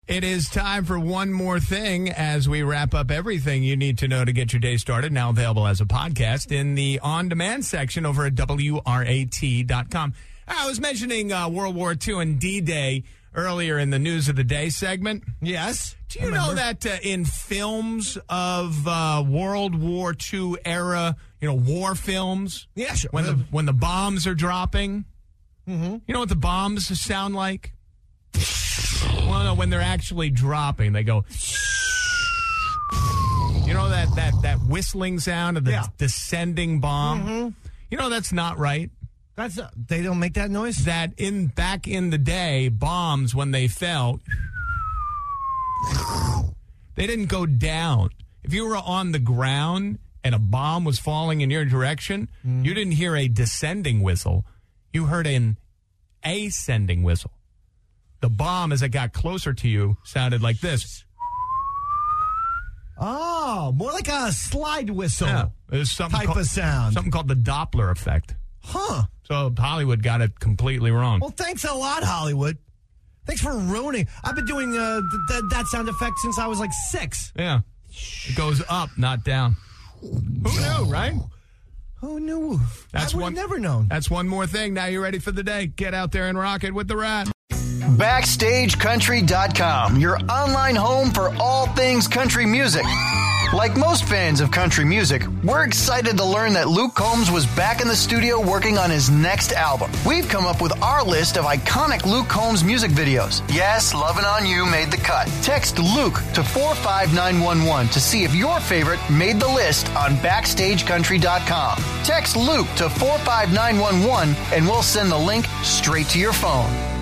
It is time for one more thing as we wrap up everything you need to know to get your day started. Now available as a podcast in the on-demand section over at WRAT.com. I was mentioning World War II and D-Day earlier in the News of the Day segment. Yes. Do you know that in films of World War II era, war films? Yeah, sure. When the bombs are dropping, mm-hmm. You know what the bombs sound like? Well, no, when they're actually dropping, they go. You know that whistling sound of the descending bomb? Mm-hmm. That's not right. They don't make that noise? Back in the day, bombs, when they fell, they didn't go down. If you were on the ground and a bomb was falling in your direction, you didn't hear a descending whistle. You heard an ascending whistle. The bomb, as it got closer to you, sounded like this. Oh, more like a slide whistle. Yeah, there's something of sound. Something called the Doppler effect. Huh. So Hollywood got it completely wrong. Well, thanks a lot, Hollywood. Thanks for ruining. I've been doing that sound effect since I was like 6. Yeah. It goes up, not down. Who knew, right? Who knew? I would have never known. That's one more thing. Now you're ready for the day. Get out there and rock it with the Rat. BackstageCountry.com, your online home for all things country music. Like most fans of country music, we're excited to learn that Luke Combs was back in the studio working on his next album. We've come up with our list of iconic Luke Combs music videos. Yes, Lovin' On You made the cut. Text Luke to 45911 to see if your favorite made the list on BackstageCountry.com. Text Luke to 45911 and we'll send the link straight to your phone.